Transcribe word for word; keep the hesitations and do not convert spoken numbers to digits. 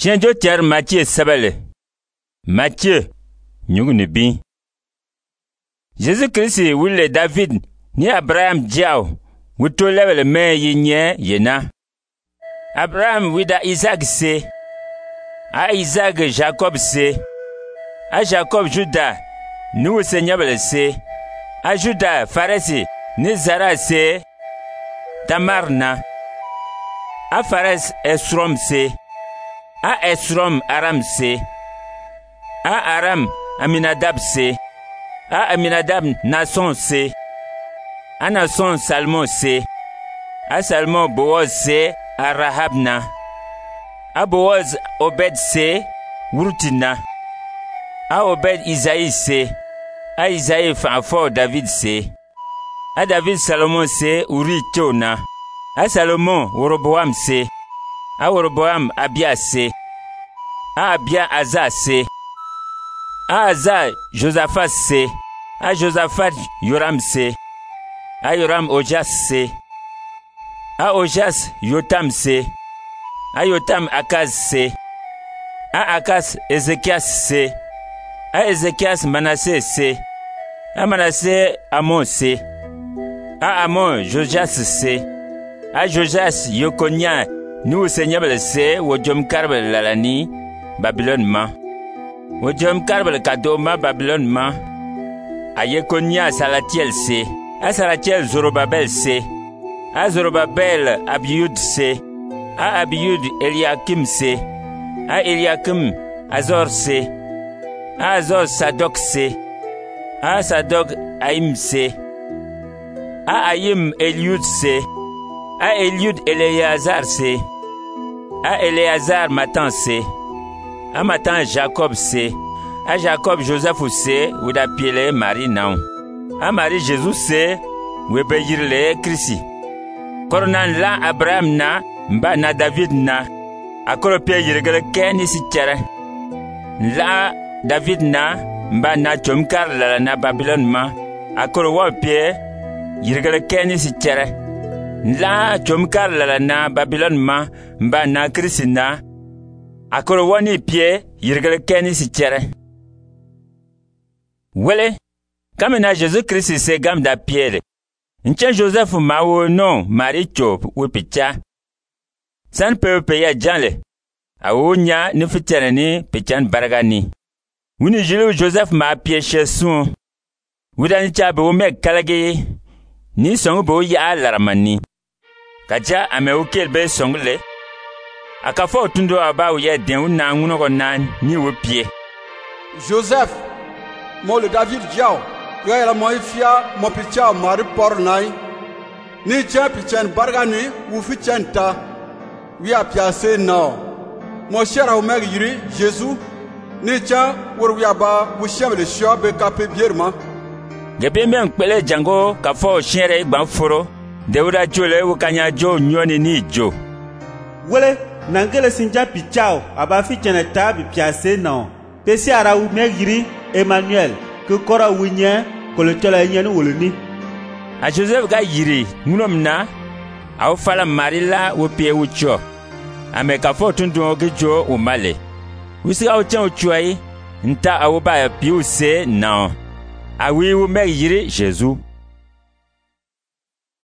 Tiens tier Matthieu sabale. Matthieu, nyugu ni bin. Jésus Christ wule David ni Abraham diao. Wuto level me yinye yena. Abraham wida Isaac se. A Isaac Jacob se. A Jacob Juda ni senyabele se. A Juda Faresi ni Zara se. Tamar na. A Fares Esrom se. A Esrom Aram se. A Aram Aminadab se. A Aminadab Nason se. A Nason Salmon se. A Salmon Boaz se. A Rahab na. A Boaz Obed se. Wurtina. A Obed Isaïe se. A Isaïe Fanfor David se. A David Salomon se. Uri Tona. A Salomon Woroboam se. A Woroboam Abia se. A Abia Aza se. A Aza Josaphat se. A Josaphat Yoram se. A Yoram Ojas se. A Ojas Yotam se. A Yotam Akaz se. A Akaz Ezekias se. A Ezekias Manasseh se. A Manasseh Amon se. A Amon Josias se. A Josias Yokonia nous seigneur se wojom karbel lalani Babylone ma. Wojom karbel kadoma Babylone ma. A Yekonia Salatiel se. A Salatiel Zorobabel se. A Zorobabel Abiud se. A Abiud Eliakim se. A Eliakim Azor se. A Azor Sadok se. A Sadok Aim se. A Aim Eliud se. A Eliud Eleazar se. A Eleazar Matan se. A Matan Jacob se. A Jacob Joseph se. Ou da piele Marie naon. A Marie Jésus se. Ou be yirle Christi. Koronan la Abraham na. Mba na David na. A koro pie yirgele keni si tere. La David na. Mba na chomkar la na Babylone ma. A koro wa pie yirgele keni si tere. La chomkar la na Babylone ma. Mba na Christi na. A koro wani pie yirgele keni si tere. Wele. Kame na Jésus Christ se gam da pierre. Nchen Joseph ma wo non Marie chop wo picha. San pe pe ya janle. A wo nya ni fitere ni pichan baragani. Wuni jilu Joseph ma pie chesun. Wudan cha be wo me kalage. Ni songu bo ya laramani. Kaja ame ukel be songle. Akafo tundo aba wo ye den wuna nguno ko nan ni wo pie. Joseph mo le David diao. Yo la mo ifia mo picha mari por nai. Ni cha pichen bargani ou fichenta. Wi a piase no. Mo chera o meg yiri Jésus. Ni cha wor wi aba wo shem le sho be kapé bierma. Gebe men pele jango ka fo chere igban foro. Deuda jole wo kanya jo nyoni ni jo. Wele nangele sinja pichao aba fichene tabi piase no. Pesi ara u meg yiri Emmanuel. Que kora winye ko le tola nyane woloni a Joseph ga yiri ngunom na a fala marila wo pie wucho ame ka fo tundu ogejo o male wisi a chen ochuai nta a wo ba pie use na a wi wo me yiri Jésus.